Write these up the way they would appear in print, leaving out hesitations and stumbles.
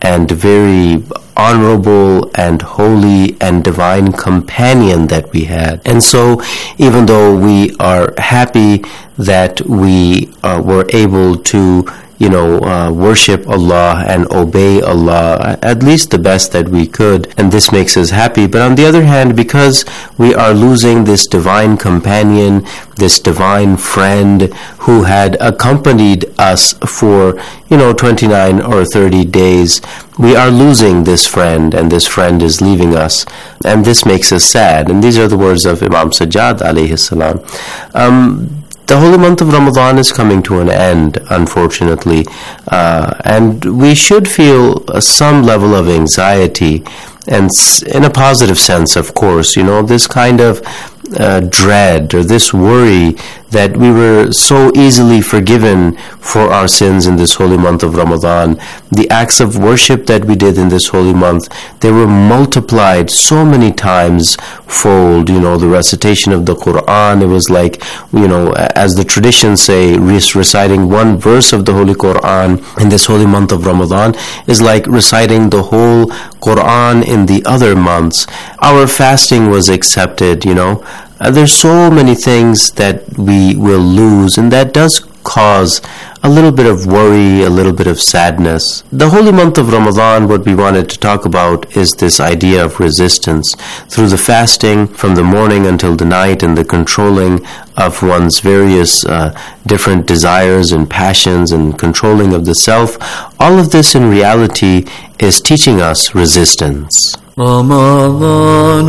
and very honorable and holy and divine companion that we had. And so even though we are happy that we were able to worship Allah and obey Allah at least the best that we could, and this makes us happy. But on the other hand, because we are losing this divine companion, this divine friend who had accompanied us for 29 or 30 days, we are losing this friend, and this friend is leaving us, and this makes us sad. And these are the words of Imam Sajjad alayhi salam. The holy month of Ramadan is coming to an end, unfortunately, and we should feel some level of anxiety, and in a positive sense, of course, this kind of dread or this worry that we were so easily forgiven for our sins in this holy month of Ramadan. The acts of worship that we did in this holy month, they were multiplied so many times fold. The recitation of the Quran, it was like, as the traditions say, reciting one verse of the Holy Quran in this holy month of Ramadan is like reciting the whole Quran in the other months. Our fasting was accepted, There's so many things that we will lose, and that does cause a little bit of worry, a little bit of sadness. The holy month of Ramadan, what we wanted to talk about is this idea of resistance. Through the fasting from the morning until the night and the controlling of one's various different desires and passions and controlling of the self, all of this in reality is teaching us resistance. رمضان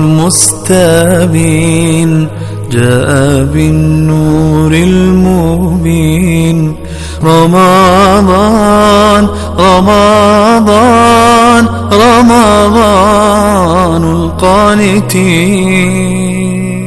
المستبين جاء بالنور المبين رمضان رمضان رمضان القانتين.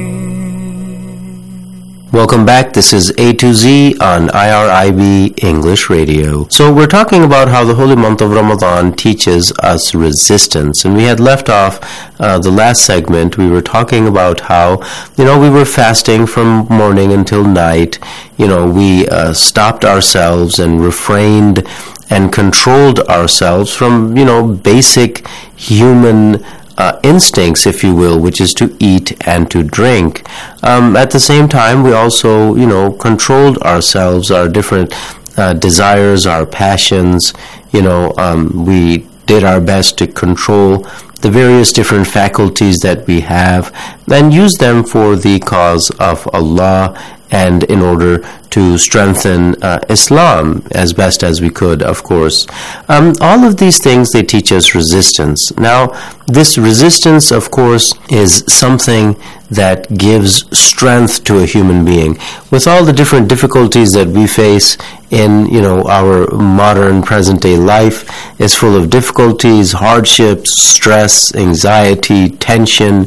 Welcome back. This is A to Z on IRIB English Radio. So we're talking about how the holy month of Ramadan teaches us resistance. And we had left off the last segment. We were talking about how, we were fasting from morning until night. We stopped ourselves and refrained and controlled ourselves from, basic human instincts, if you will, which is to eat and to drink. At the same time, we also, controlled ourselves, our different desires, our passions. We did our best to control the various different faculties that we have and use them for the cause of Allah and in order to strengthen Islam as best as we could, of course. All of these things, they teach us resistance. Now, this resistance, of course, is something that gives strength to a human being. With all the different difficulties that we face in, our modern present-day life is full of difficulties, hardships, stress, anxiety, tension.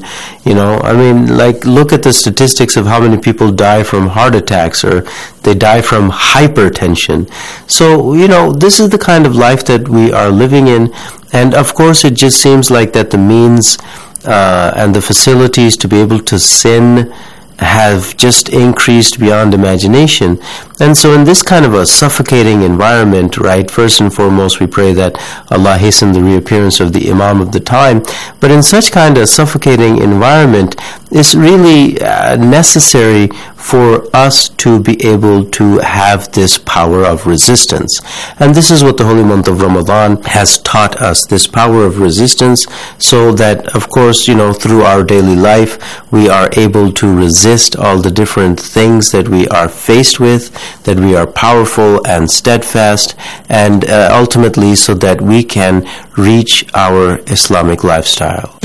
Look at the statistics of how many people die from heart attacks or they die from hypertension. So, this is the kind of life that we are living in. And of course, it just seems like that the means and the facilities to be able to sin have just increased beyond imagination. And so in this kind of a suffocating environment, right, first and foremost, we pray that Allah hasten the reappearance of the Imam of the time. But in such kind of suffocating environment, it's really necessary for us to be able to have this power of resistance. And this is what the holy month of Ramadan has taught us, this power of resistance, so that, of course, through our daily life, we are able to resist all the different things that we are faced with, that we are powerful and steadfast, and ultimately so that we can reach our Islamic lifestyle.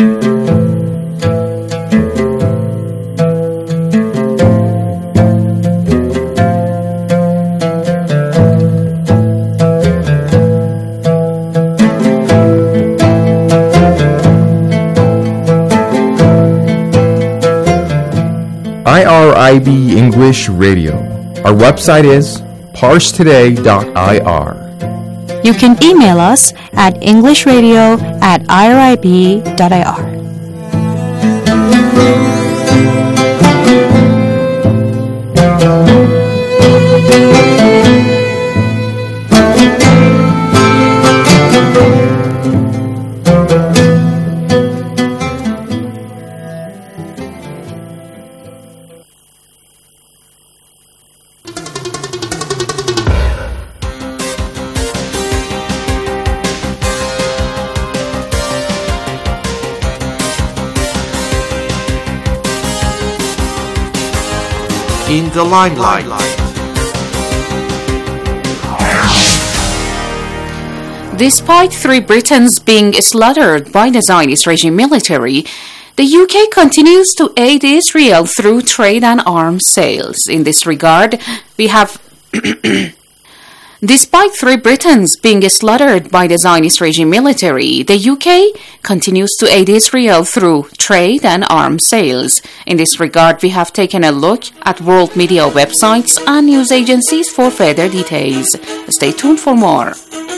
IRIB English Radio. Our website is parstoday.ir. You can email us at englishradio@irib.ir. in the limelight. Despite 3 Britons being slaughtered by the Zionist regime military, the UK continues to aid Israel through trade and arms sales. In this regard, we have... Despite 3 Britons being slaughtered by the Zionist regime military, the UK continues to aid Israel through trade and arms sales. In this regard, we have taken a look at world media websites and news agencies for further details. Stay tuned for more.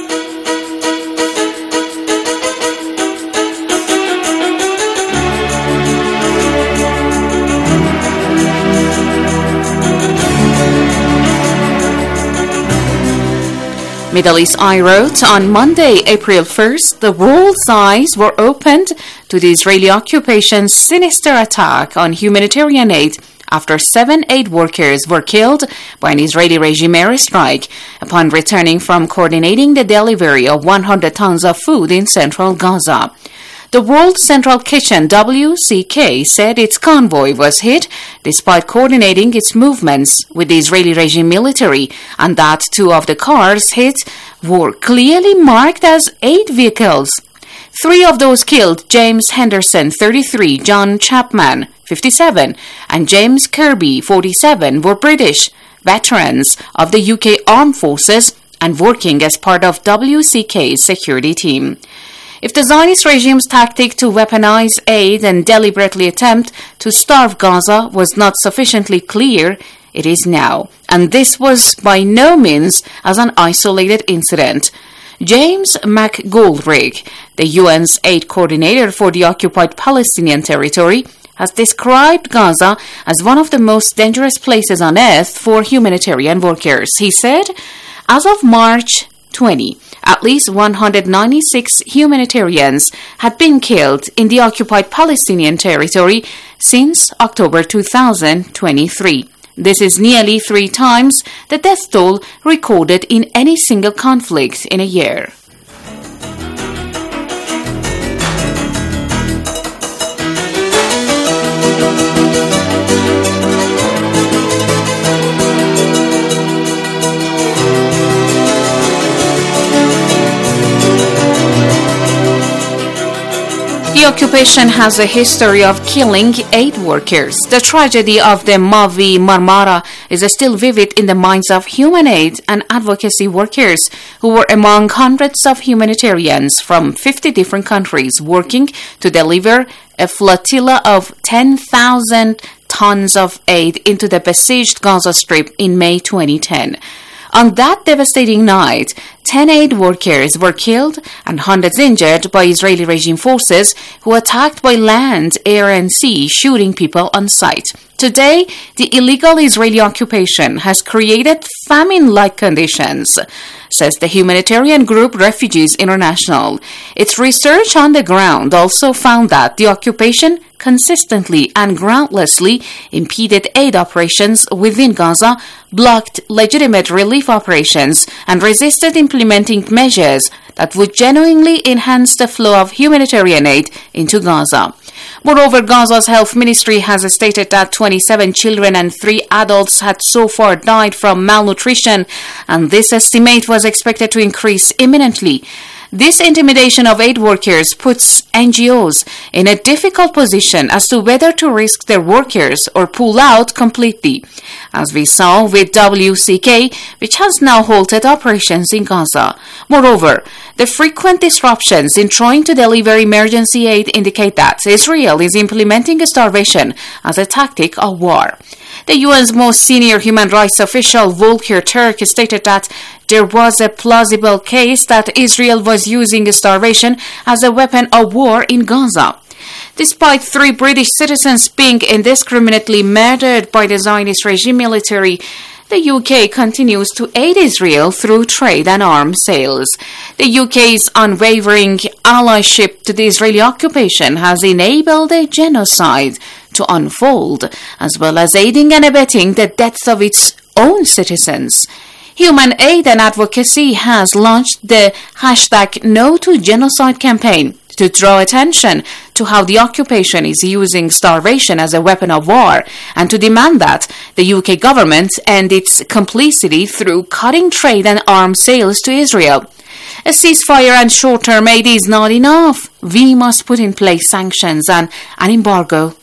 Middle East Eye wrote, on Monday, April 1st, the world's eyes were opened to the Israeli occupation's sinister attack on humanitarian aid after 7 aid workers were killed by an Israeli regime airstrike upon returning from coordinating the delivery of 100 tons of food in central Gaza. The World Central Kitchen, WCK, said its convoy was hit despite coordinating its movements with the Israeli regime military, and that 2 of the cars hit were clearly marked as aid vehicles. 3 of those killed, James Henderson, 33, John Chapman, 57, and James Kirby, 47, were British veterans of the UK Armed Forces and working as part of WCK's security team. If the Zionist regime's tactic to weaponize aid and deliberately attempt to starve Gaza was not sufficiently clear, it is now. And this was by no means as an isolated incident. James McGoldrick, the UN's aid coordinator for the occupied Palestinian territory, has described Gaza as one of the most dangerous places on earth for humanitarian workers. He said, as of March 20, at least 196 humanitarians had been killed in the occupied Palestinian territory since October 2023. This is nearly 3 times the death toll recorded in any single conflict in a year. The occupation has a history of killing aid workers. The tragedy of the Mavi Marmara is still vivid in the minds of human aid and advocacy workers who were among hundreds of humanitarians from 50 different countries working to deliver a flotilla of 10,000 tons of aid into the besieged Gaza Strip in May 2010. On that devastating night, 10 aid workers were killed and hundreds injured by Israeli regime forces who attacked by land, air and sea, shooting people on sight. Today, the illegal Israeli occupation has created famine-like conditions, says the humanitarian group Refugees International. Its research on the ground also found that the occupation consistently and groundlessly impeded aid operations within Gaza, blocked legitimate relief operations, and resisted implementing measures that would genuinely enhance the flow of humanitarian aid into Gaza. Moreover, Gaza's health ministry has stated that 27 children and 3 adults had so far died from malnutrition, and this estimate was expected to increase imminently. This intimidation of aid workers puts NGOs in a difficult position as to whether to risk their workers or pull out completely, as we saw with WCK, which has now halted operations in Gaza. Moreover, the frequent disruptions in trying to deliver emergency aid indicate that Israel is implementing starvation as a tactic of war. The UN's most senior human rights official, Volker Turk, stated that there was a plausible case that Israel was using starvation as a weapon of war in Gaza. Despite 3 British citizens being indiscriminately murdered by the Zionist regime military, the UK continues to aid Israel through trade and arms sales. The UK's unwavering allyship to the Israeli occupation has enabled a genocide to unfold, as well as aiding and abetting the deaths of its own citizens. Human Aid and Advocacy has launched the #NoToGenocide campaign to to draw attention to how the occupation is using starvation as a weapon of war and to demand that the UK government end its complicity through cutting trade and arms sales to Israel. A ceasefire and short-term aid is not enough. We must put in place sanctions and an embargo.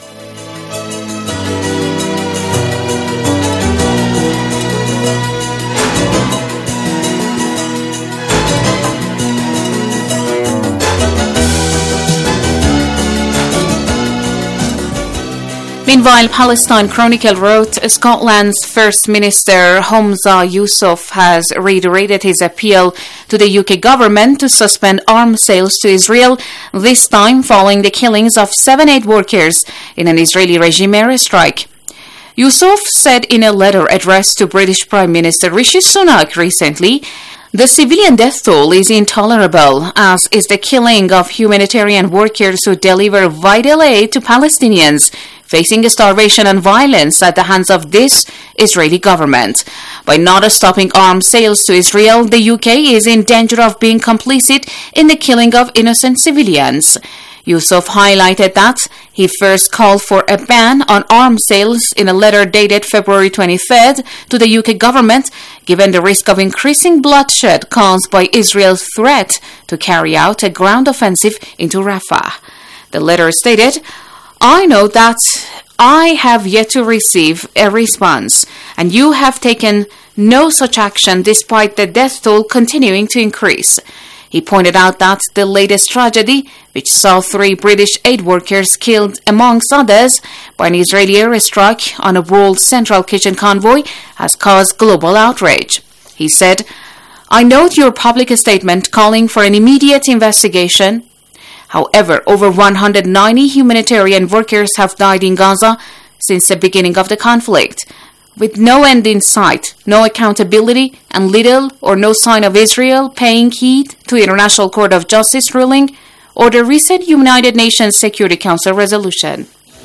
Meanwhile, Palestine Chronicle wrote, Scotland's First Minister Humza Yousaf has reiterated his appeal to the UK government to suspend arms sales to Israel, this time following the killings of 7 aid workers in an Israeli regime airstrike. Yousaf said in a letter addressed to British Prime Minister Rishi Sunak recently, the civilian death toll is intolerable, as is the killing of humanitarian workers who deliver vital aid to Palestinians facing starvation and violence at the hands of this Israeli government. By not stopping arms sales to Israel, the UK is in danger of being complicit in the killing of innocent civilians. Yousaf highlighted that he first called for a ban on arms sales in a letter dated February 23rd to the UK government, given the risk of increasing bloodshed caused by Israel's threat to carry out a ground offensive into Rafah. The letter stated, I know that I have yet to receive a response, and you have taken no such action despite the death toll continuing to increase. He pointed out that the latest tragedy, which saw 3 British aid workers killed amongst others by an Israeli airstrike on a World Central Kitchen convoy, has caused global outrage. He said, I note your public statement calling for an immediate investigation. However, over 190 humanitarian workers have died in Gaza since the beginning of the conflict. With no end in sight, no accountability, and little or no sign of Israel paying heed to International Court of Justice ruling or the recent United Nations Security Council resolution.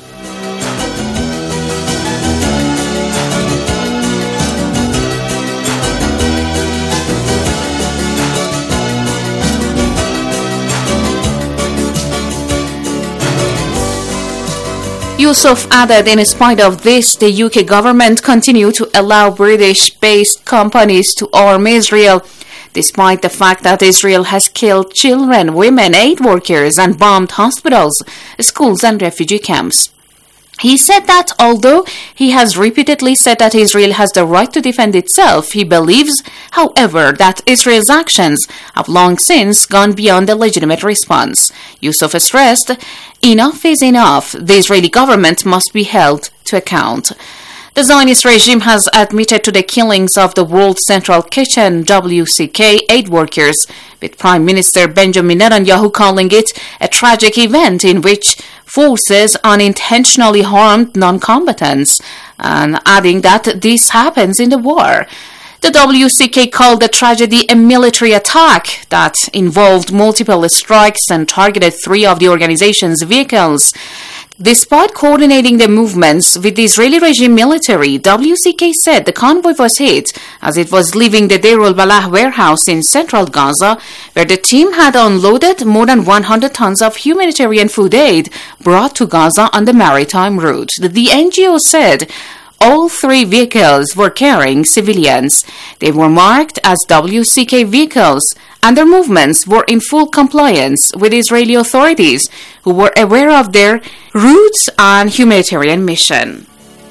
Yousaf added, in spite of this, the UK government continued to allow British-based companies to arm Israel, despite the fact that Israel has killed children, women, aid workers, and bombed hospitals, schools, and refugee camps. He said that although he has repeatedly said that Israel has the right to defend itself, he believes, however, that Israel's actions have long since gone beyond the legitimate response. Yousaf stressed, enough is enough. The Israeli government must be held to account. The Zionist regime has admitted to the killings of the World Central Kitchen WCK aid workers, with Prime Minister Benjamin Netanyahu calling it a tragic event in which forces unintentionally harmed non-combatants, and adding that this happens in the war. The WCK called the tragedy a military attack that involved multiple strikes and targeted 3 of the organization's vehicles. Despite coordinating the movements with the Israeli regime military, WCK said the convoy was hit as it was leaving the Deir al-Balah warehouse in central Gaza, where the team had unloaded more than 100 tons of humanitarian food aid brought to Gaza on the maritime route. The NGO said all 3 vehicles were carrying civilians. They were marked as WCK vehicles, and their movements were in full compliance with Israeli authorities, who were aware of their routes and humanitarian mission.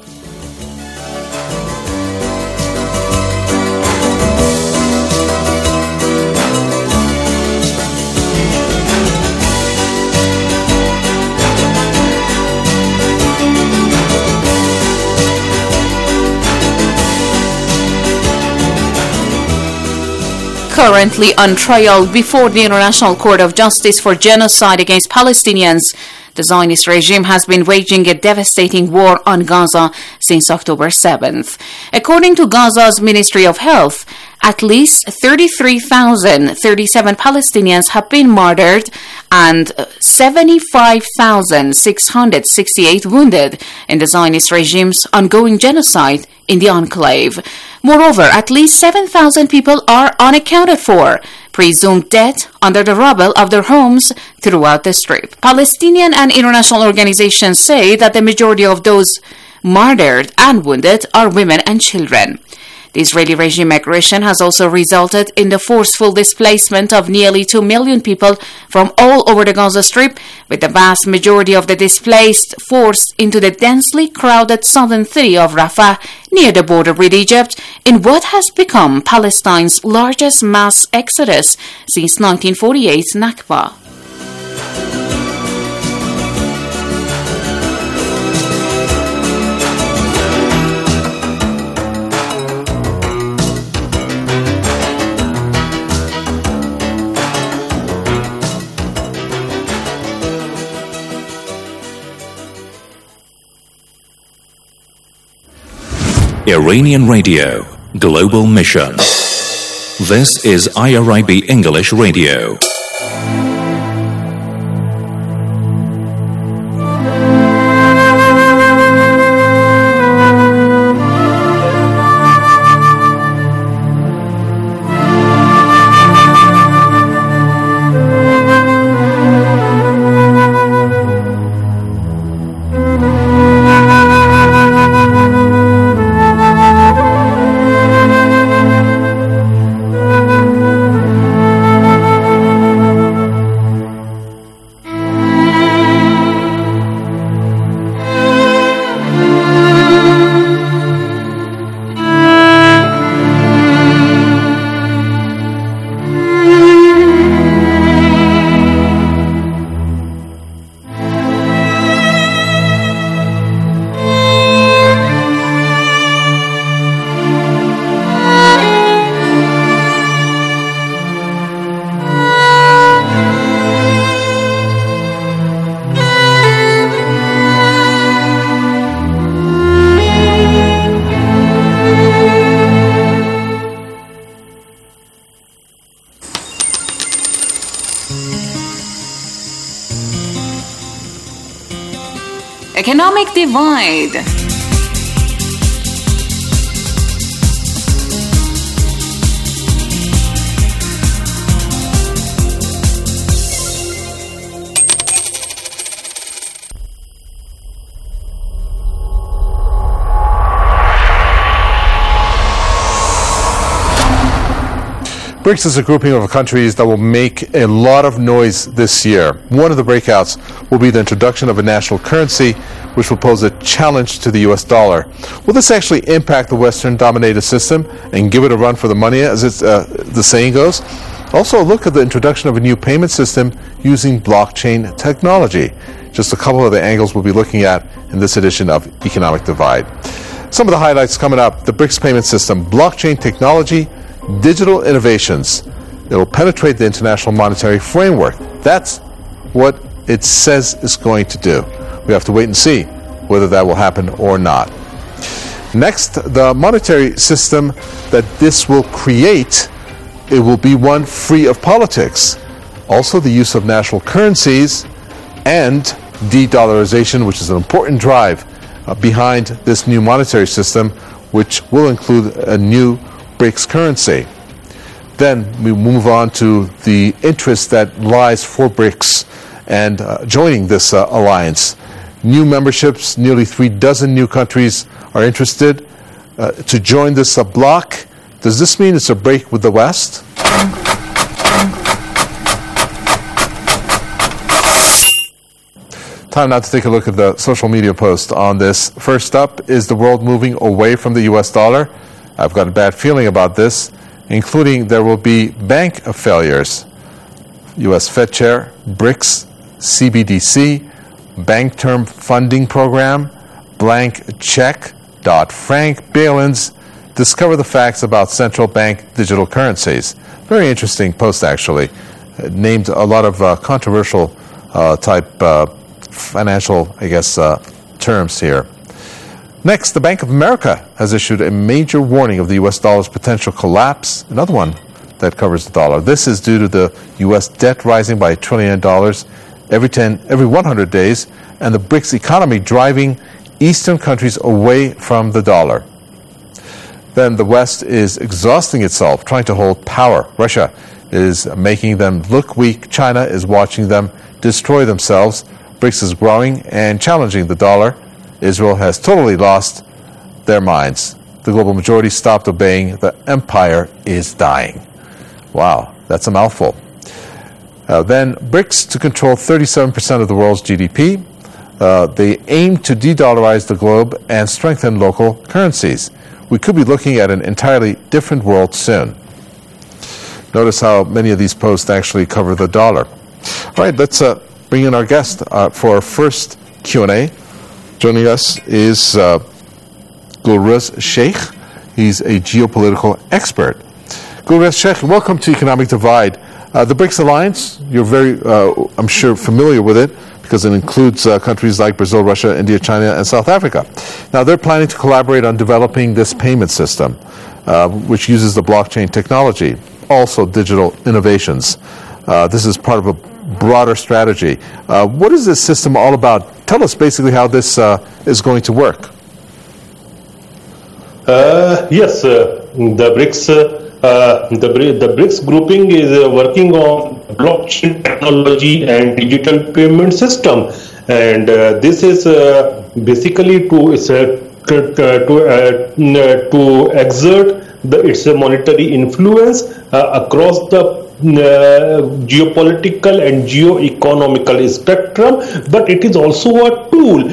Currently on trial before the International Court of Justice for genocide against Palestinians, the Zionist regime has been waging a devastating war on Gaza since October 7th. According to Gaza's Ministry of Health, at least 33,037 Palestinians have been murdered and 75,668 wounded in the Zionist regime's ongoing genocide in the enclave. Moreover, at least 7,000 people are unaccounted for, presumed dead under the rubble of their homes throughout the Strip. Palestinian and international organizations say that the majority of those murdered and wounded are women and children. The Israeli regime aggression has also resulted in the forceful displacement of nearly 2 million people from all over the Gaza Strip, with the vast majority of the displaced forced into the densely crowded southern city of Rafah, near the border with Egypt, in what has become Palestine's largest mass exodus since 1948's Nakba. Iranian Radio, Global Mission. This is IRIB English Radio. Economic divide. BRICS is a grouping of countries that will make a lot of noise this year. One of the breakouts will be the introduction of a national currency, which will pose a challenge to the US dollar. Will this actually impact the Western-dominated system and give it a run for the money, as the saying goes? Also, a look at the introduction of a new payment system using blockchain technology. Just a couple of the angles we'll be looking at in this edition of Economic Divide. Some of the highlights coming up: the BRICS payment system, blockchain technology, digital innovations. It will penetrate the international monetary framework. That's what it says it's going to do. We have to wait and see whether that will happen or not. Next, the monetary system that this will create, it will be one free of politics. Also, the use of national currencies and de-dollarization, which is an important drive behind this new monetary system, which will include a new BRICS currency. Then we move on to the interest that lies for BRICS and joining this alliance. New memberships, nearly 36 new countries are interested to join this bloc. Does this mean it's a break with the West? Time now to take a look at the social media post on this. First up, is the world moving away from the US dollar? I've got a bad feeling about this, including there will be bank failures. U.S. Fed Chair, BRICS, CBDC, Bank Term Funding Program, blank check, Dodd-Frank, bail-ins, discover the facts about central bank digital currencies. Very interesting post, actually. It named a lot of controversial type financial, terms here. Next, the Bank of America has issued a major warning of the U.S. dollar's potential collapse. Another one that covers the dollar. This is due to the U.S. debt rising by $1 trillion every 100 days, and the BRICS economy driving Eastern countries away from the dollar. Then the West is exhausting itself trying to hold power. Russia is making them look weak. China is watching them destroy themselves. BRICS is growing and challenging the dollar. Israel has totally lost their minds. The global majority stopped obeying. The empire is dying. Wow, that's a mouthful. Then BRICS to control 37% of the world's GDP. They aim to de-dollarize the globe and strengthen local currencies. We could be looking at an entirely different world soon. Notice how many of these posts actually cover the dollar. All right, let's bring in our guest for our first Q&A. Joining us is Gulruz Sheikh. He's a geopolitical expert. Gulruz Sheikh, welcome to Economic Divide. The BRICS Alliance, you're very, I'm sure, familiar with it because it includes countries like Brazil, Russia, India, China, and South Africa. Now, they're planning to collaborate on developing this payment system, which uses the blockchain technology, also digital innovations. This is part of a broader strategy. What is this system all about? Tell us basically how this is going to work. Yes, the BRICS grouping is working on blockchain technology and digital payment system, and this is basically to exert its monetary influence across the geopolitical and geo-economical spectrum, but it is also a tool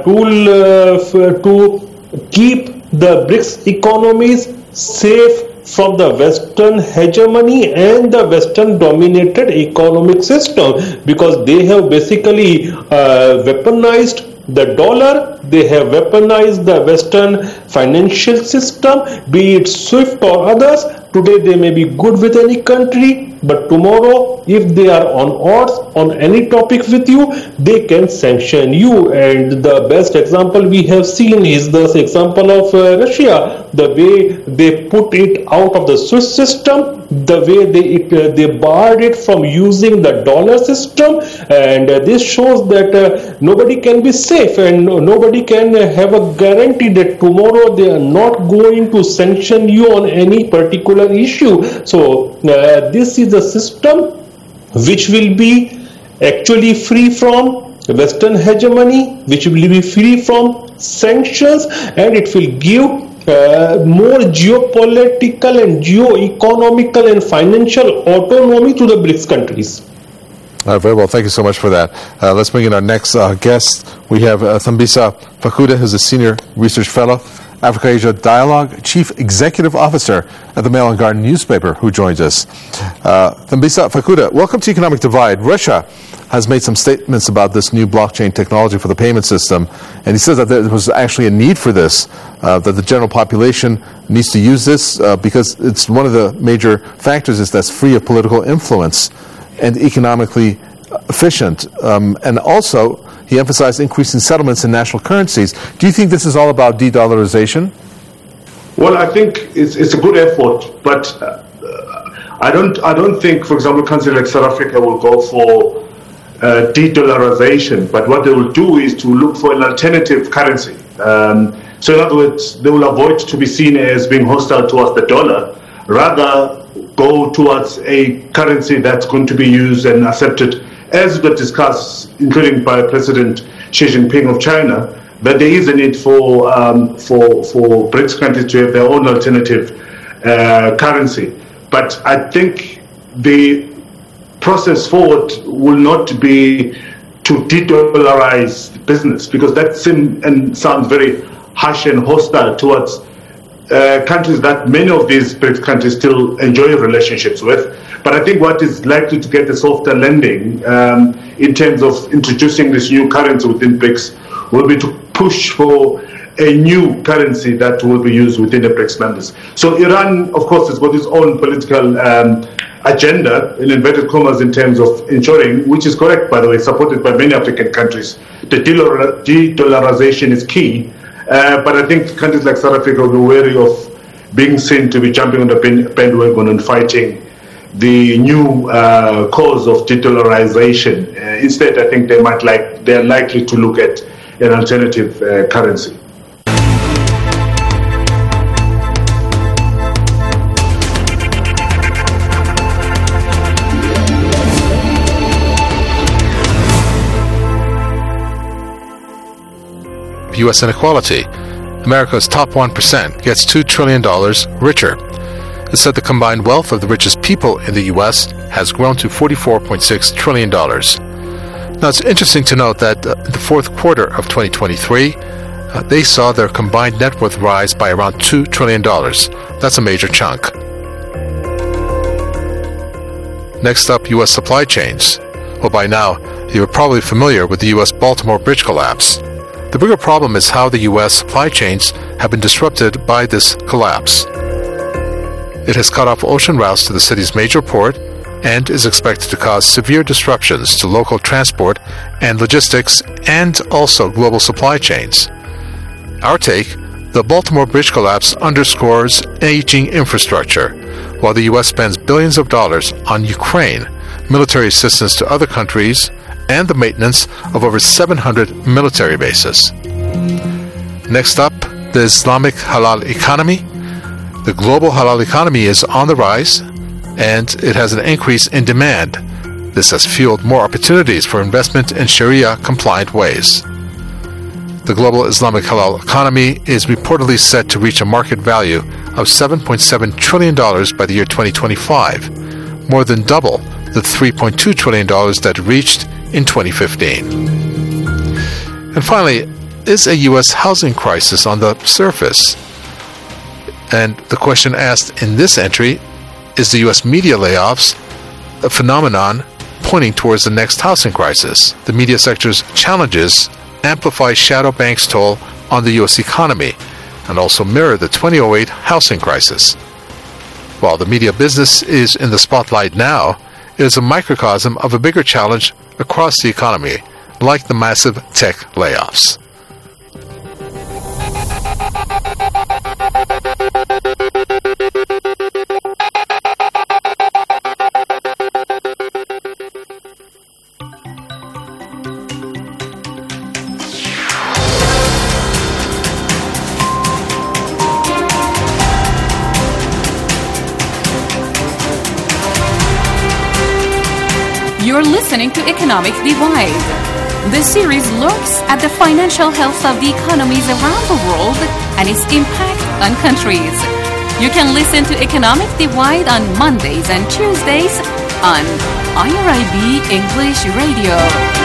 to keep the BRICS economies safe from the Western hegemony and the Western dominated economic system, because they have basically weaponized the dollar, they have weaponized the Western financial system, be it SWIFT or others. Today they may be good with any country, but tomorrow if they are on odds on any topic with you, they can sanction you. And the best example we have seen is the example of Russia, the way they put it out of the SWIFT system, the way they barred it from using the dollar system, and this shows that nobody can be safe and nobody can have a guarantee that tomorrow they are not going to sanction you on any particular issue. So this is a system which will be actually free from Western hegemony, which will be free from sanctions, and it will give more geopolitical and geo-economical and financial autonomy to the BRICS countries. Very well, thank you so much for that. Let's bring in our next guest. We have Thembisa Fakude, who's a Senior Research Fellow, Africa-Asia Dialogue Chief Executive Officer at the Mail and Guardian newspaper, who joins us. Thembisa Fakude, welcome to Economic Divide. Russia has made some statements about this new blockchain technology for the payment system, and he says that there was actually a need for this, that the general population needs to use this because it's one of the major factors is that's free of political influence and economically efficient. And also, he emphasized increasing settlements in national currencies. Do you think this is all about de-dollarization? Well, I think it's a good effort, but I don't think, for example, countries like South Africa will go for de-dollarization, but what they will do is to look for an alternative currency. So in other words, they will avoid to be seen as being hostile towards the dollar, rather go towards a currency that's going to be used and accepted, as we discussed, including by President Xi Jinping of China, that there is a need for BRICS countries to have their own alternative currency. But I think the process forward will not be to de-dollarize business, because that seems and sounds very harsh and hostile towards countries that many of these BRICS countries still enjoy relationships with. But I think what is likely to get a softer landing in terms of introducing this new currency within BRICS will be to push for a new currency that will be used within the BRICS members. So Iran, of course, has got its own political agenda, in inverted commas, in terms of ensuring, which is correct, by the way, supported by many African countries, the de-dollarization is key. But I think countries like South Africa will be wary of being seen to be jumping on the bandwagon and fighting the new cause of de-dollarization. Instead, I think they're likely to look at an alternative currency. U.S. inequality. America's top 1% gets $2 trillion richer. It's said the combined wealth of the richest people in the U.S. has grown to $44.6 trillion. Now, it's interesting to note that in the fourth quarter of 2023, they saw their combined net worth rise by around $2 trillion. That's a major chunk. Next up, U.S. supply chains. Well, by now, you're probably familiar with the U.S. Baltimore Bridge collapse. The bigger problem is how the U.S. supply chains have been disrupted by this collapse. It has cut off ocean routes to the city's major port and is expected to cause severe disruptions to local transport and logistics and also global supply chains. Our take, the Baltimore Bridge collapse underscores aging infrastructure. While the U.S. spends billions of dollars on Ukraine, military assistance to other countries, and the maintenance of over 700 military bases. Next up, the Islamic halal economy. The global halal economy is on the rise, and it has an increase in demand. This has fueled more opportunities for investment in Sharia-compliant ways. The global Islamic halal economy is reportedly set to reach a market value of $7.7 trillion by the year 2025, more than double the $3.2 trillion that it reached in 2015. And finally, is a U.S. housing crisis on the surface? And the question asked in this entry, is the U.S. media layoffs a phenomenon pointing towards the next housing crisis? The media sector's challenges amplify shadow bank's toll on the U.S. economy and also mirror the 2008 housing crisis. While the media business is in the spotlight now, it is a microcosm of a bigger challenge across the economy, like the massive tech layoffs. You're listening to Economic Divide. This series looks at the financial health of the economies around the world and its impact on countries. You can listen to Economic Divide on Mondays and Tuesdays on IRIB English Radio.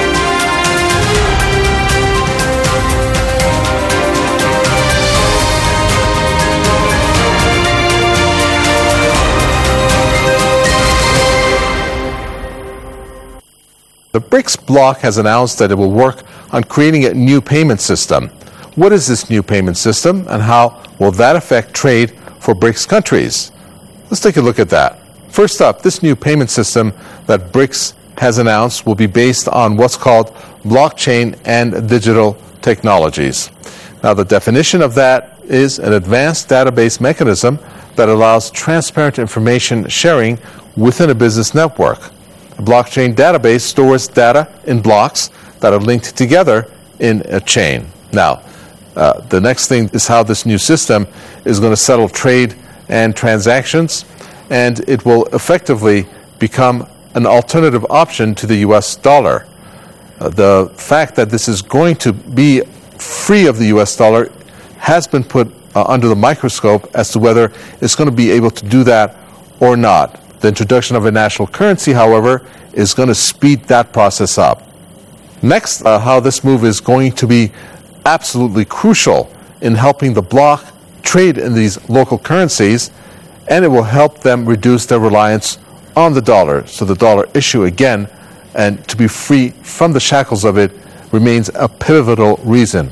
The BRICS bloc has announced that it will work on creating a new payment system. What is this new payment system, and how will that affect trade for BRICS countries? Let's take a look at that. First up, this new payment system that BRICS has announced will be based on what's called blockchain and digital technologies. Now, the definition of that is an advanced database mechanism that allows transparent information sharing within a business network. A blockchain database stores data in blocks that are linked together in a chain. Now, the next thing is how this new system is going to settle trade and transactions, and it will effectively become an alternative option to the U.S. dollar. The fact that this is going to be free of the U.S. dollar has been put under the microscope as to whether it's going to be able to do that or not. The introduction of a national currency, however, is going to speed that process up. Next, how this move is going to be absolutely crucial in helping the bloc trade in these local currencies, and it will help them reduce their reliance on the dollar. So the dollar issue again, and to be free from the shackles of it, remains a pivotal reason.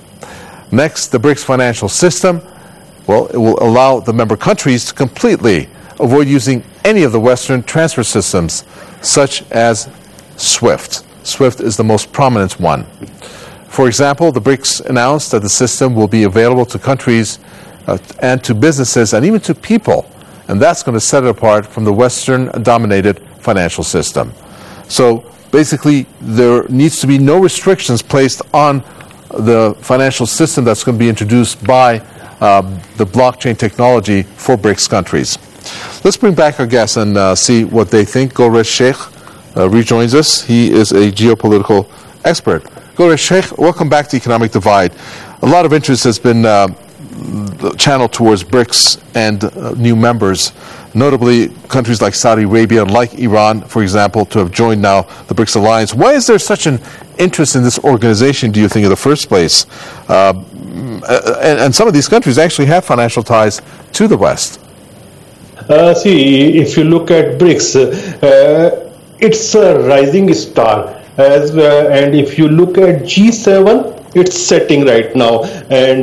Next, the BRICS financial system, well, it will allow the member countries to completely avoid using any of the Western transfer systems, such as SWIFT. SWIFT is the most prominent one. For example, the BRICS announced that the system will be available to countries and to businesses and even to people, and that's going to set it apart from the Western-dominated financial system. So basically, there needs to be no restrictions placed on the financial system that's going to be introduced by the blockchain technology for BRICS countries. Let's bring back our guests and see what they think. Gulrez Sheikh rejoins us. He is a geopolitical expert. Gulrez Sheikh, welcome back to Economic Divide. a lot of interest has been channeled towards BRICS and new members, notably countries like Saudi Arabia, like Iran, for example, to have joined now the BRICS alliance. Why is there such an interest in this organization, do you think, in the first place? And some of these countries actually have financial ties to the West. See, if you look at BRICS, it's a rising star. And if you look at G7, it's setting right now. And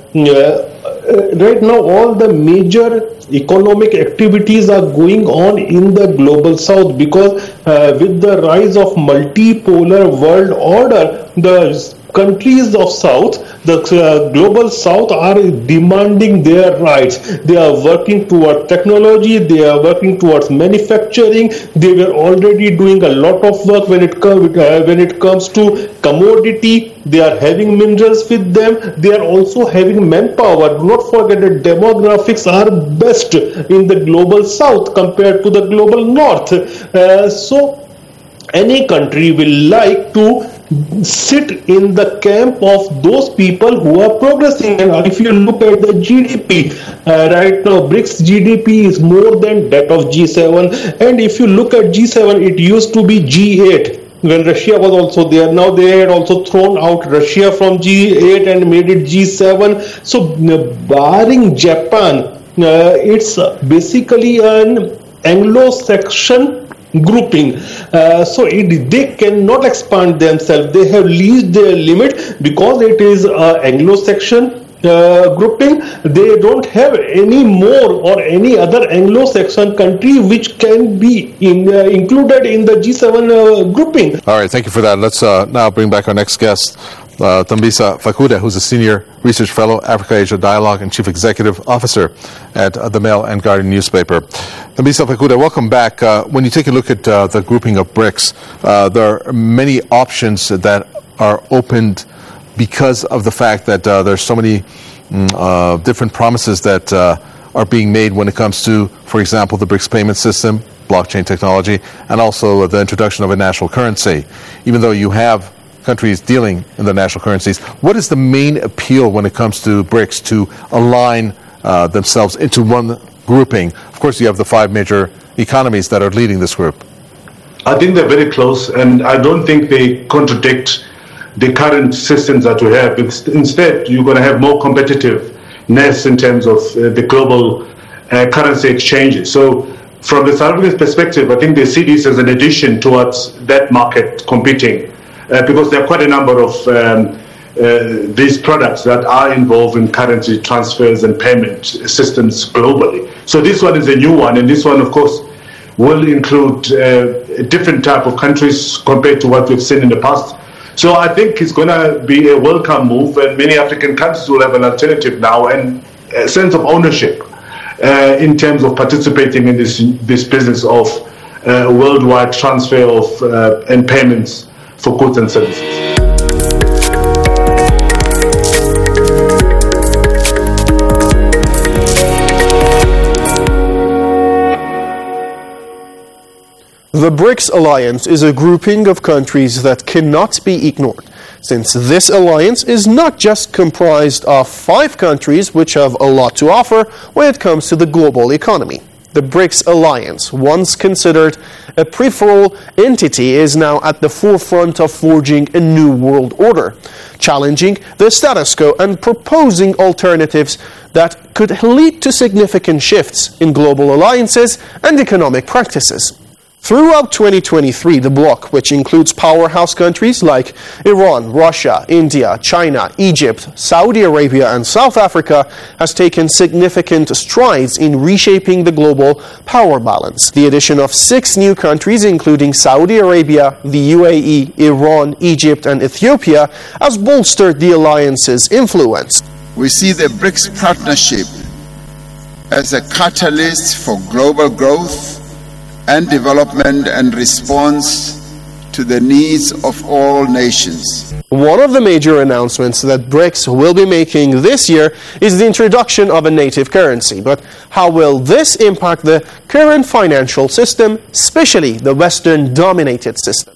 right now, all the major economic activities are going on in the global south, because with the rise of multipolar world order, the countries of south, the global south, are demanding their rights. They are working towards technology, they are working towards manufacturing. They were already doing a lot of work when it comes to commodity. They are having minerals with them. They are also having manpower. Do not forget that demographics are best in the global south compared to the global north. So any country will like to sit in the camp of those people who are progressing. And if you look at the GDP, right now BRICS GDP is more than that of G7. And if you look at G7, it used to be G8 when Russia was also there. Now they had also thrown out Russia from G8 and made it G7. So barring Japan, it's basically an Anglo-Saxon grouping. So they cannot expand themselves. They have reached their limit because it is Anglo-Saxon grouping. They don't have any more or any other Anglo-Saxon country which can be included in the G7 grouping. All right, thank you for that. Let's now bring back our next guest, Thembisa Fakude, who's a Senior Research Fellow, Africa-Asia Dialogue, and Chief Executive Officer at the Mail and Guardian newspaper. Thembisa Fakude, welcome back. When you take a look at the grouping of BRICS, there are many options that are opened because of the fact that there's so many different promises that are being made when it comes to, for example, the BRICS payment system, blockchain technology, and also the introduction of a national currency. Even though you have countries dealing in the national currencies, what is the main appeal when it comes to BRICS to align themselves into one grouping? Of course, you have the 5 major economies that are leading this group. I think they're very close, and I don't think they contradict the current systems that we have. Instead, you're going to have more competitiveness in terms of the global currency exchanges. So from the South African perspective, I think they see this as an addition towards that market competing, because there are quite a number of these products that are involved in currency transfers and payment systems globally. So this one is a new one, and this one, of course, will include a different type of countries compared to what we've seen in the past. So I think it's going to be a welcome move, and many African countries will have an alternative now and a sense of ownership in terms of participating in this business of worldwide transfer of and payments for goods and services. The BRICS alliance is a grouping of countries that cannot be ignored, since this alliance is not just comprised of 5 countries which have a lot to offer when it comes to the global economy. The BRICS alliance, once considered a peripheral entity, is now at the forefront of forging a new world order, challenging the status quo and proposing alternatives that could lead to significant shifts in global alliances and economic practices. Throughout 2023, the bloc, which includes powerhouse countries like Iran, Russia, India, China, Egypt, Saudi Arabia, and South Africa, has taken significant strides in reshaping the global power balance. The addition of 6 new countries, including Saudi Arabia, the UAE, Iran, Egypt, and Ethiopia, has bolstered the alliance's influence. We see the BRICS partnership as a catalyst for global growth and development and response to the needs of all nations. One of the major announcements that BRICS will be making this year is the introduction of a native currency. But how will this impact the current financial system, especially the Western-dominated system?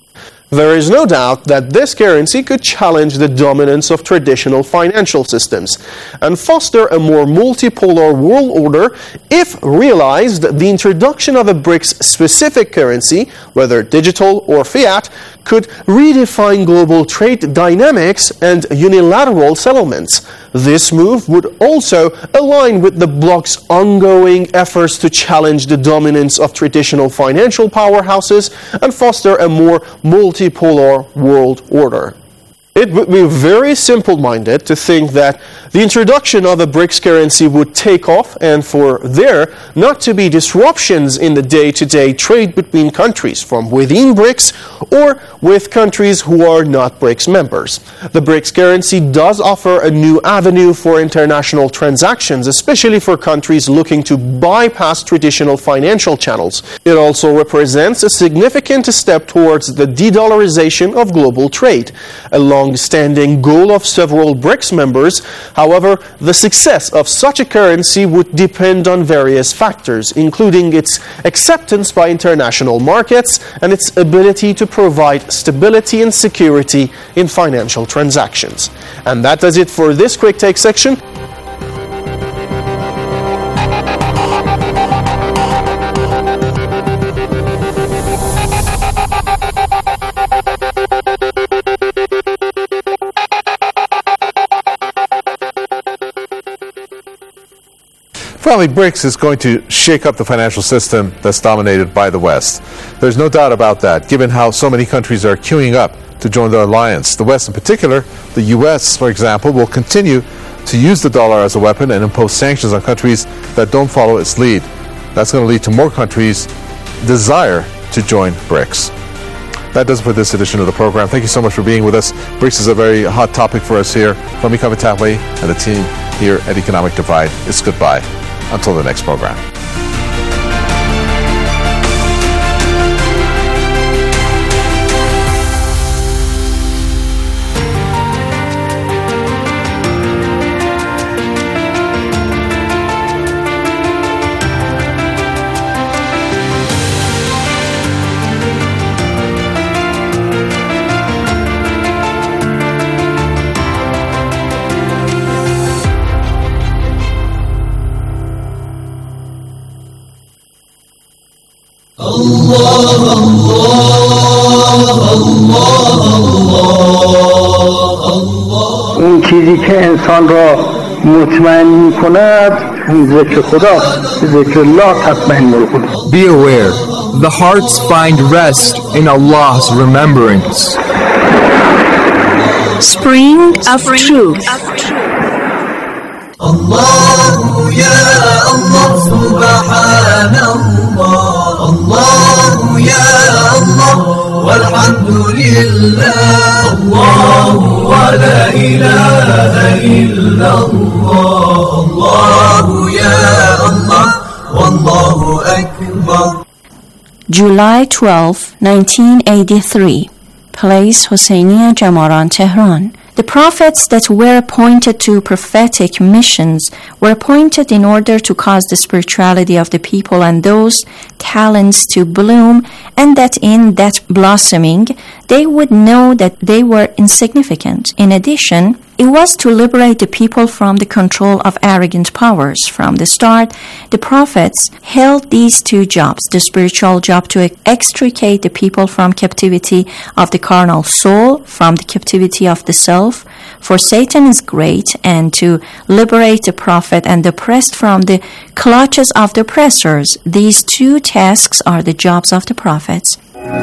There is no doubt that this currency could challenge the dominance of traditional financial systems and foster a more multipolar world order if realized. The introduction of a BRICS-specific currency, whether digital or fiat, could redefine global trade dynamics and unilateral settlements. This move would also align with the bloc's ongoing efforts to challenge the dominance of traditional financial powerhouses and foster a more multipolar world order. It would be very simple-minded to think that the introduction of a BRICS currency would take off and for there not to be disruptions in the day-to-day trade between countries from within BRICS or with countries who are not BRICS members. The BRICS currency does offer a new avenue for international transactions, especially for countries looking to bypass traditional financial channels. It also represents a significant step towards the de-dollarization of global trade, a long-standing goal of several BRICS members. However, the success of such a currency would depend on various factors, including its acceptance by international markets and its ability to provide stability and security in financial transactions. And that does it for this Quick Take section. Finally, BRICS is going to shake up the financial system that's dominated by the West. There's no doubt about that, given how so many countries are queuing up to join the alliance. The West in particular, the U.S., for example, will continue to use the dollar as a weapon and impose sanctions on countries that don't follow its lead. That's going to lead to more countries' desire to join BRICS. That does it for this edition of the program. Thank you so much for being with us. BRICS is a very hot topic for us here. From me, Kavitawe, and the team here at Economic Divide, it's goodbye. Until the next program. اون چیزی که انسان را مطمئن می کند ذکر خدا ذکر الله تطمئن القلوب. Be aware, the hearts find rest in Allah's remembrance. Spring of Truth. الله يا الله سبحان الله الله يا الله والحمد لله الله ولا إله إلا الله الله يا الله والله أكبر. July 12, 1983. Place Hosseiniya Jamaran, Tehran. The prophets that were appointed to prophetic missions were appointed in order to cause the spirituality of the people and those talents to bloom, and that in that blossoming they would know that they were insignificant. In addition, it was to liberate the people from the control of arrogant powers. From the start, the prophets held these two jobs, the spiritual job to extricate the people from captivity of the carnal soul, from the captivity of the self, for Satan is great, and to liberate the prophet and the oppressed from the clutches of the oppressors. These two tasks are the jobs of the prophets.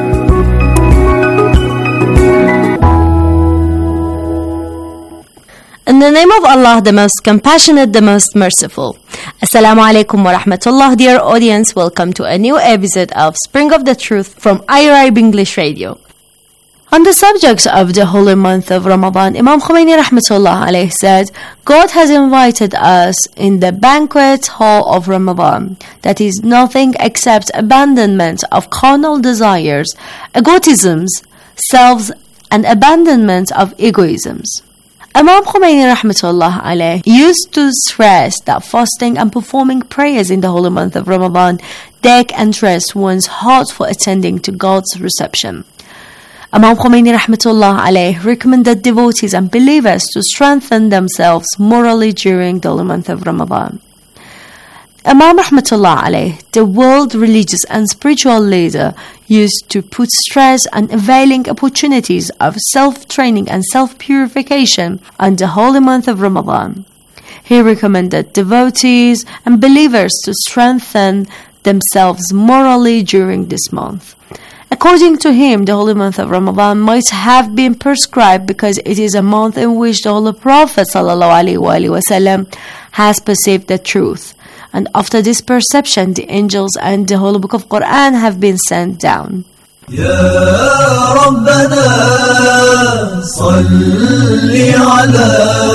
In the name of Allah, the most compassionate, the most merciful. Assalamu alaikum wa rahmatullah, dear audience. Welcome to a new episode of Spring of the Truth from IRIB English Radio. On the subject of the holy month of Ramadan, Imam Khomeini rahmatullah alayhi said, God has invited us in the banquet hall of Ramadan. That is nothing except abandonment of carnal desires, egotisms, selves, and abandonment of egoisms. Imam Khomeini rahmatullah alayh used to stress that fasting and performing prayers in the holy month of Ramadan deck and dress one's heart for attending to God's reception. Imam Khomeini rahmatullah alayh recommended devotees and believers to strengthen themselves morally during the holy month of Ramadan. Imam rahmatullah alayh, the world religious and spiritual leader, used to put stress on availing opportunities of self-training and self-purification on the holy month of Ramadan. He recommended devotees and believers to strengthen themselves morally during this month. According to him, the holy month of Ramadan might have been prescribed because it is a month in which the Holy Prophet ﷺ has perceived the truth. And after this perception, the angels and the Holy Book of Quran have been sent down. يا ربنا صل على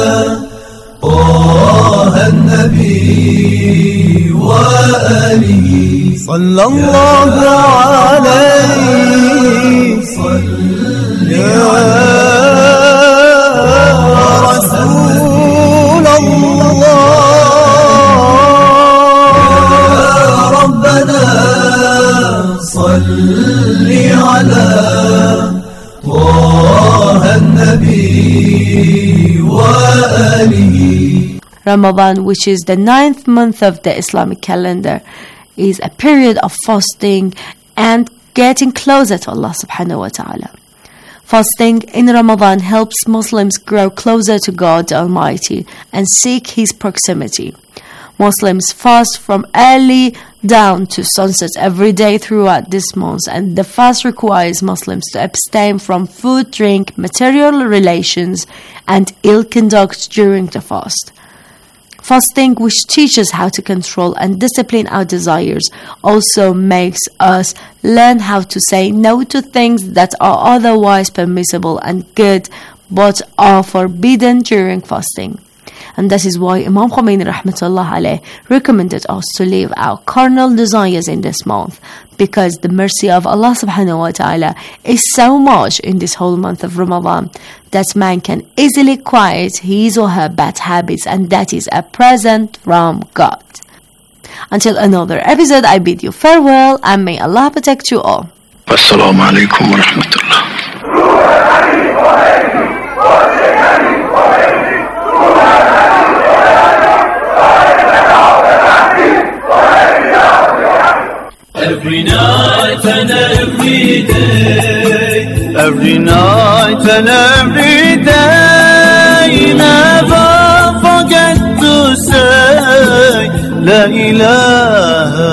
طه النبي وآله صلى الله عليه صل يا رسول الله يا ربنا صل على طه النبي وآله. Ramadan, which is the 9th month of the Islamic calendar, is a period of fasting and getting closer to Allah subhanahu wa ta'ala. Fasting in Ramadan helps Muslims grow closer to God the Almighty and seek His proximity. Muslims fast from early dawn to sunset every day throughout this month, and the fast requires Muslims to abstain from food, drink, material relations, and ill conduct during the fast. Fasting, which teaches how to control and discipline our desires, also makes us learn how to say no to things that are otherwise permissible and good but are forbidden during fasting. And that is why Imam Khomeini rahmatullah alayh recommended us to leave our carnal desires in this month, because the mercy of Allah subhanahu wa ta'ala is so much in this whole month of Ramadan that man can easily quiet his or her bad habits, and that is a present from God. Until another episode, I bid you farewell, and may Allah protect you all. Assalamu alaikum wa rahmatullah. Every night and every day, every night and every day, never forget to say La ilaha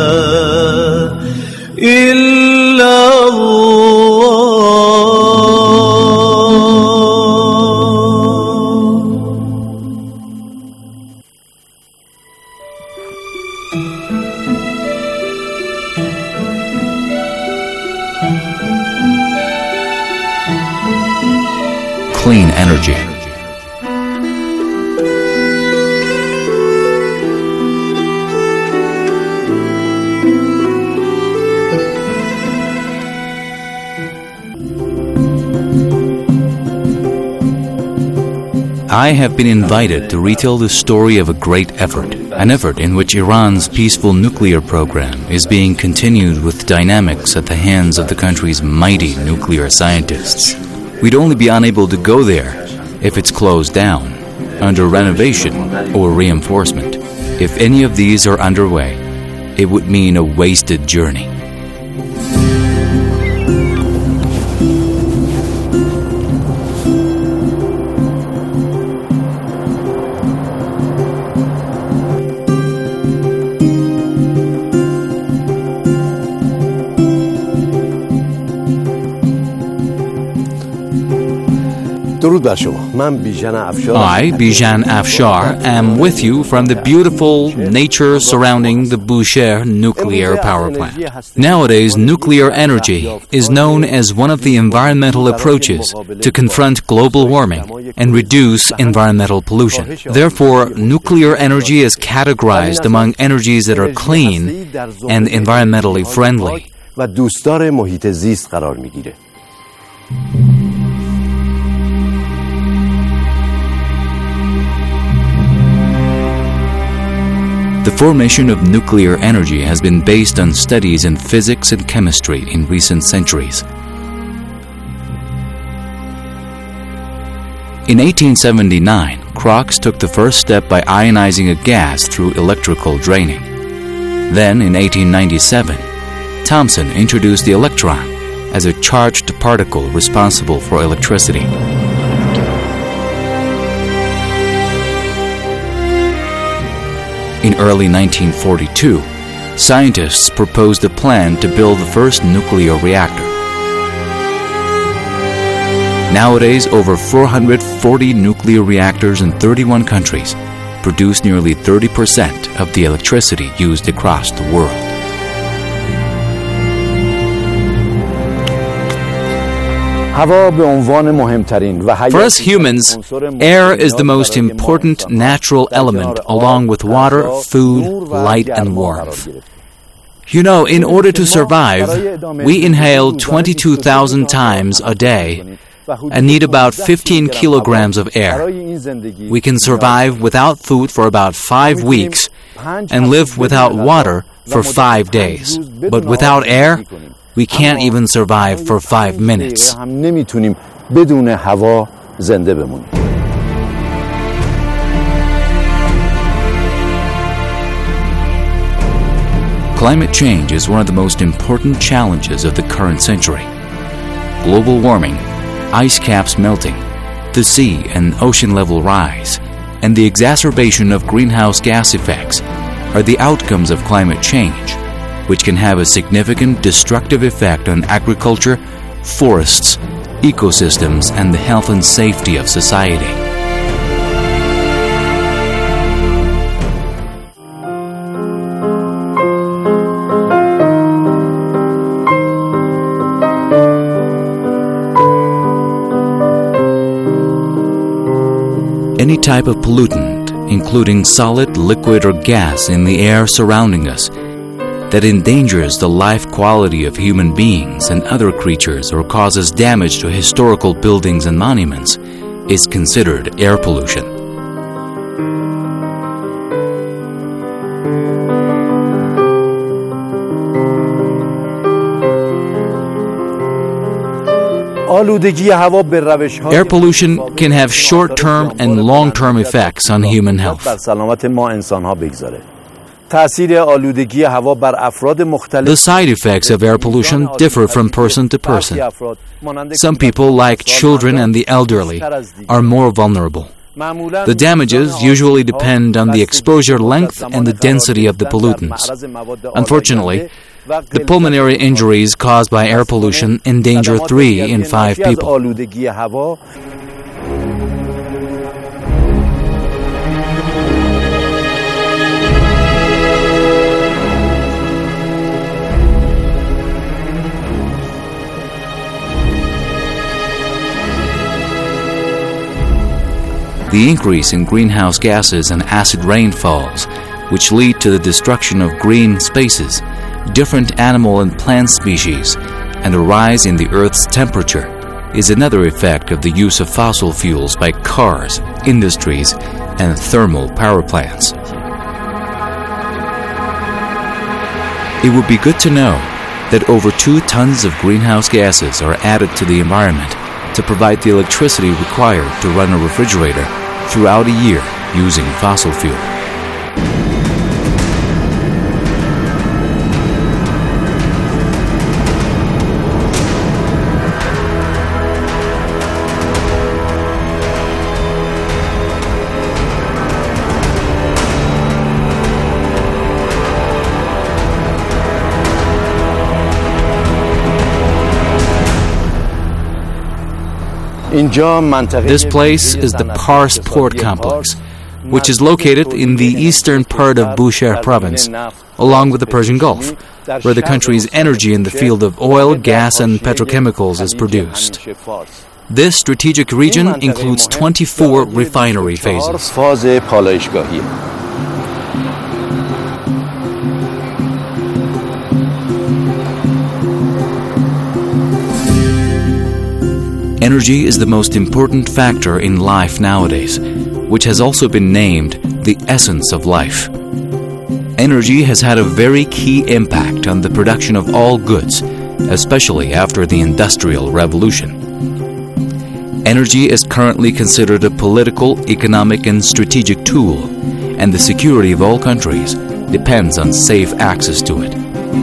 illallah. Clean energy. I have been invited to retell the story of a great effort, an effort in which Iran's peaceful nuclear program is being continued with dynamics at the hands of the country's mighty nuclear scientists. We'd only be unable to go there if it's closed down, under renovation or reinforcement. If any of these are underway, it would mean a wasted journey. I, Bijan Afshar, am with you from the beautiful nature surrounding the Bushehr nuclear power plant. Nowadays, nuclear energy is known as one of the environmental approaches to confront global warming and reduce environmental pollution. Therefore, nuclear energy is categorized among energies that are clean and environmentally friendly. The formation of nuclear energy has been based on studies in physics and chemistry in recent centuries. In 1879, Crookes took the first step by ionizing a gas through electrical draining. Then, in 1897, Thomson introduced the electron as a charged particle responsible for electricity. In early 1942, scientists proposed a plan to build the first nuclear reactor. Nowadays, over 440 nuclear reactors in 31 countries produce nearly 30% of the electricity used across the world. For us humans, air is the most important natural element along with water, food, light, and warmth. You know, in order to survive, we inhale 22,000 times a day and need about 15 kilograms of air. We can survive without food for about 5 weeks and live without water for 5 days. But without air, we can't even survive for 5 minutes. Climate change is one of the most important challenges of the current century. Global warming, ice caps melting, the sea and ocean level rise, and the exacerbation of greenhouse gas effects are the outcomes of climate change, which can have a significant destructive effect on agriculture, forests, ecosystems, and the health and safety of society. Any type of pollutant, including solid, liquid, or gas in the air surrounding us, that endangers the life quality of human beings and other creatures or causes damage to historical buildings and monuments, is considered air pollution. Air pollution can have short-term and long-term effects on human health. The side effects of air pollution differ from person to person. Some people, like children and the elderly, are more vulnerable. The damages usually depend on the exposure length and the density of the pollutants. Unfortunately, the pulmonary injuries caused by air pollution endanger 3 in 5 people. The increase in greenhouse gases and acid rainfalls, which lead to the destruction of green spaces, different animal and plant species, and a rise in the Earth's temperature, is another effect of the use of fossil fuels by cars, industries, and thermal power plants. It would be good to know that over 2 tons of greenhouse gases are added to the environment to provide the electricity required to run a refrigerator throughout a year using fossil fuel. This place is the Pars Port Complex, which is located in the eastern part of Bushehr province, along with the Persian Gulf, where the country's energy in the field of oil, gas, and petrochemicals is produced. This strategic region includes 24 refinery phases. Energy is the most important factor in life nowadays, which has also been named the essence of life. Energy has had a very key impact on the production of all goods, especially after the Industrial Revolution. Energy is currently considered a political, economic, and strategic tool, and the security of all countries depends on safe access to it.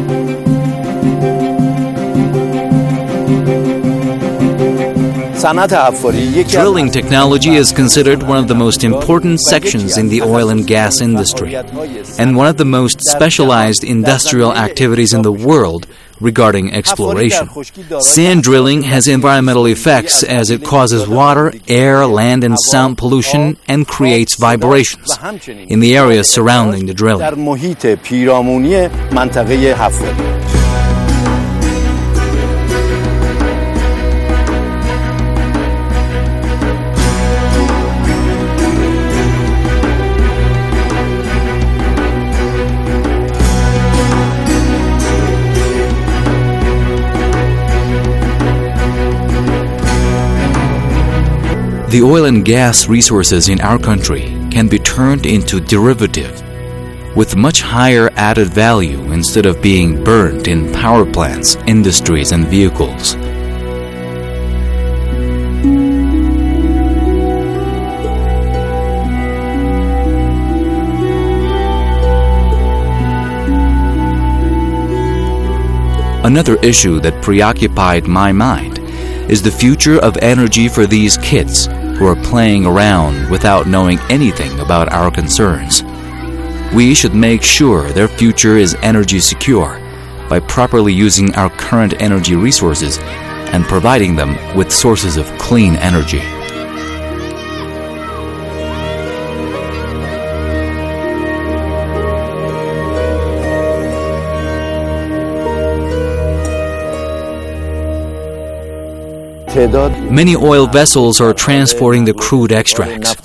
Drilling technology is considered one of the most important sections in the oil and gas industry, and one of the most specialized industrial activities in the world regarding exploration. Sand drilling has environmental effects as it causes water, air, land, and sound pollution and creates vibrations in the areas surrounding the drilling. The oil and gas resources in our country can be turned into derivative with much higher added value instead of being burned in power plants, industries, and vehicles. Another issue that preoccupied my mind is the future of energy for these kids who are playing around without knowing anything about our concerns. We should make sure their future is energy secure by properly using our current energy resources and providing them with sources of clean energy. Many oil vessels are transporting the crude extracts.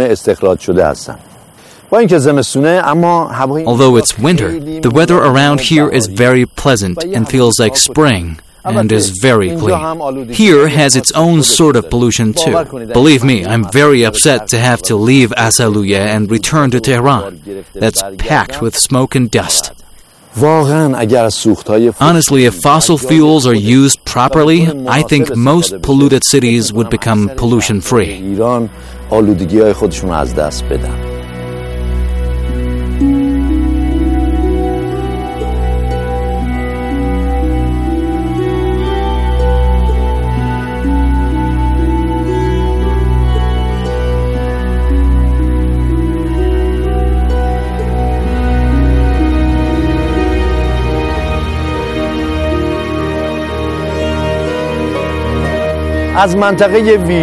Although it's winter, the weather around here is very pleasant and feels like spring and is very clean. Here has its own sort of pollution too. Believe me, I'm very upset to have to leave Asaluye and return to Tehran. That's packed with smoke and dust. Honestly, if fossil fuels are used properly, I think most polluted cities would become pollution-free. I've come to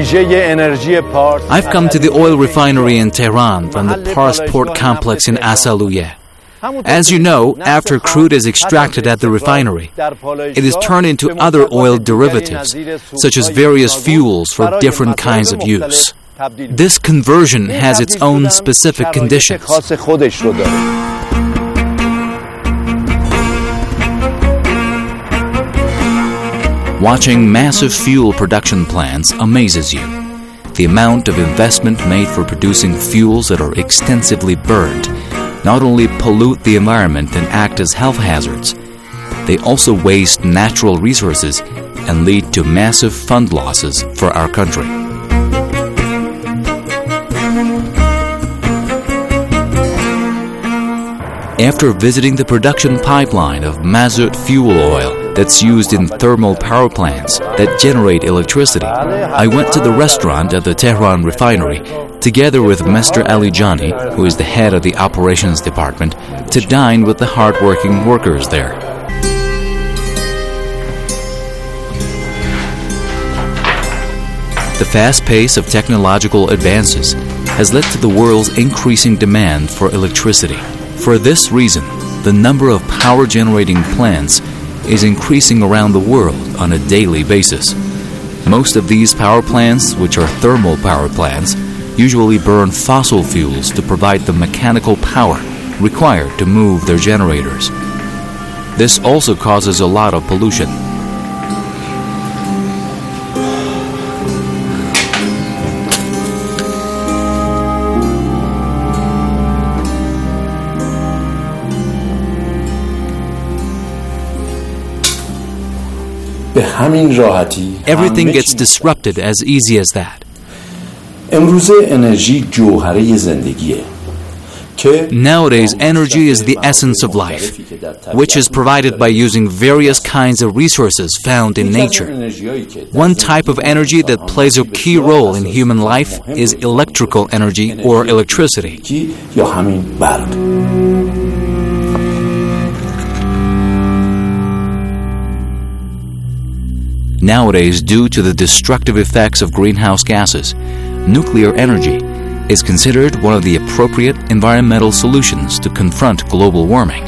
the oil refinery in Tehran from the Pars Port complex in Asaluye. As you know, after crude is extracted at the refinery, it is turned into other oil derivatives, such as various fuels for different kinds of use. This conversion has its own specific conditions. Watching massive fuel production plants amazes you. The amount of investment made for producing fuels that are extensively burned not only pollute the environment and act as health hazards, they also waste natural resources and lead to massive fund losses for our country. After visiting the production pipeline of mazout fuel oil that's used in thermal power plants that generate electricity, I went to the restaurant at the Tehran refinery together with Mr. Ali Jani, who is the head of the operations department, to dine with the hard-working workers there. The fast pace of technological advances has led to the world's increasing demand for electricity. For this reason, the number of power-generating plants is increasing around the world on a daily basis. Most of these power plants, which are thermal power plants, usually burn fossil fuels to provide the mechanical power required to move their generators. This also causes a lot of pollution. به همین راحتی Everything gets disrupted as easy as that. امروزه انرژی جوهره زندگیه. Nowadays, energy is the essence of life, which is provided by using various kinds of resources found in nature. One type of energy that plays a key role in human life is electrical energy or electricity. Nowadays, due to the destructive effects of greenhouse gases, nuclear energy is considered one of the appropriate environmental solutions to confront global warming.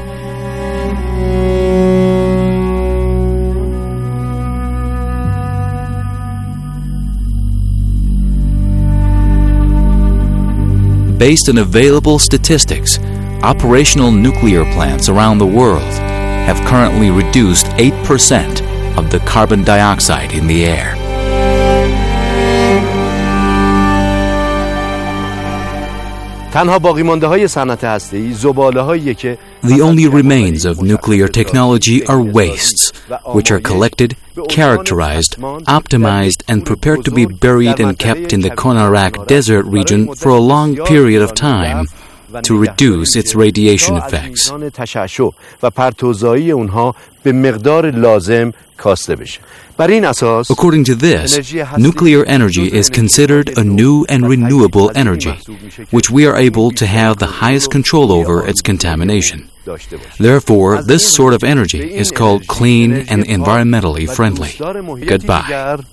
Based on available statistics, operational nuclear plants around the world have currently reduced 8% of the carbon dioxide in the air. تنها باقی مانده های صنعت هسته‌ای زباله‌هایی که The only remains of nuclear technology are wastes, which are collected, characterized, optimized, and prepared to be buried and kept in the Konarak Desert region for a long period of time to reduce its radiation effects. و پرتوزایی اونها به مقدار لازم کاسته بشه. According to this, nuclear energy is considered a new and renewable energy, which we are able to have the highest control over its contamination. Therefore, this sort of energy is called clean and environmentally friendly. Goodbye.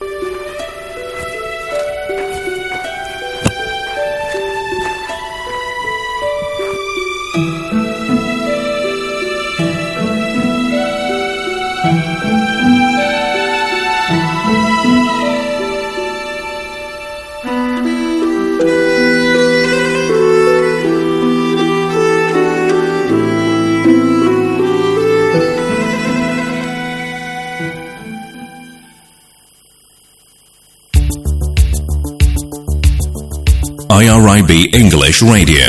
IRIB English Radio.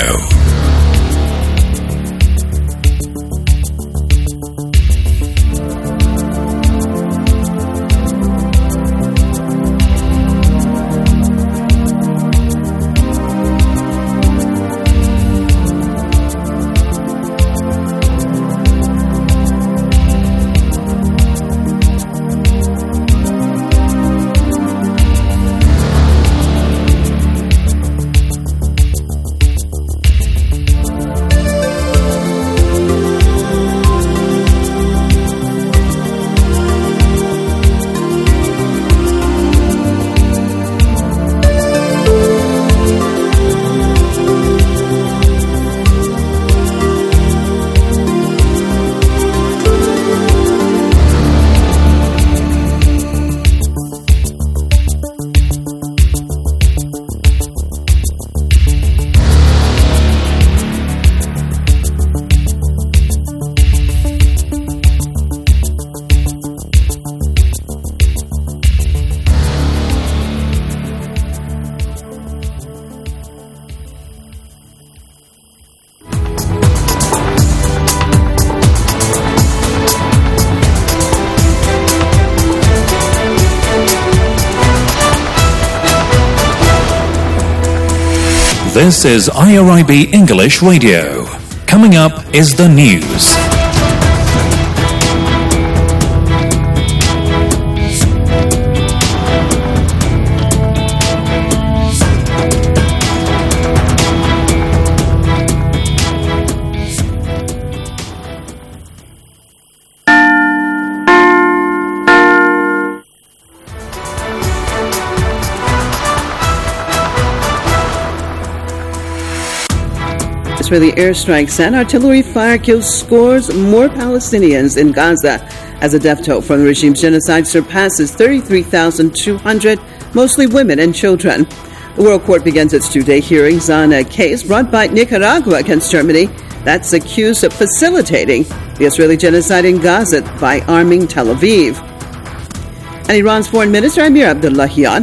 This is IRIB English Radio. Coming up is the news. Israeli airstrikes and artillery fire kills scores more Palestinians in Gaza as the death toll from the regime's genocide surpasses 33,200, mostly women and children. The World Court begins its two-day hearings on a case brought by Nicaragua against Germany that's accused of facilitating the Israeli genocide in Gaza by arming Tel Aviv. And Iran's Foreign Minister Amir Abdullahian